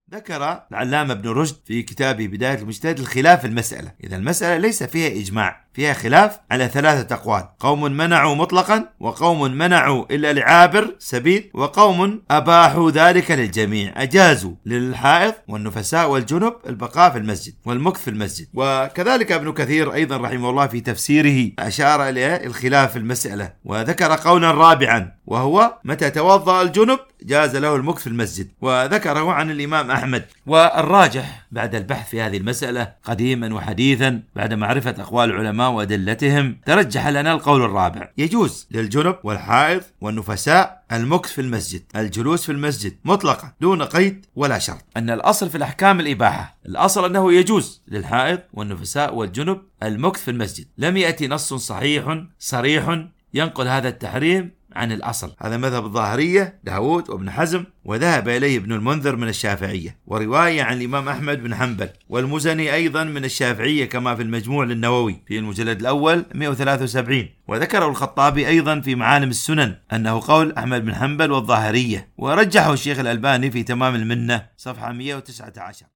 ذكر العلامة ابن رشد في كتابه بداية المجتهد الخلاف في المسألة. إذا المسألة ليس فيها إجماع، فيها خلاف على 3 أقوال: قوم منعوا مطلقا، وقوم منعوا إلا لعابر سبيل، وقوم أباحوا ذلك للجميع، أجازوا للحائض والنفساء والجنب البقاء في المسجد والمكث في المسجد. وكذلك ابن كثير أيضا رحمه الله في تفسيره أشار إلى الخلاف في المسألة، وذكر قولا رابعا وهو متى توضأ الجنب جاز له المكث في المسجد، وذكره عن الإمام أحمد. والراجح بعد البحث في هذه المسألة قديما وحديثا بعد معرفة أقوال العلماء وأدلتهم، ترجح لنا القول الرابع: يجوز للجنب والحائض والنفساء المكث في المسجد، الجلوس في المسجد مطلقا دون قيد ولا شرط. أن الأصل في الأحكام الإباحة، الأصل أنه يجوز للحائض والنفساء والجنب المكث في المسجد، لم يأتي نص صريح ينقل هذا التحريم عن الأصل. هذا مذهب الظاهرية داود وابن حزم، وذهب إليه ابن المنذر من الشافعية، ورواية عن الإمام أحمد بن حنبل والمزني أيضا من الشافعية كما في المجموع للنووي في المجلد الأول 173. وذكره الخطابي أيضا في معالم السنن أنه قول أحمد بن حنبل والظاهرية، ورجحه الشيخ الألباني في تمام المنة صفحة 119.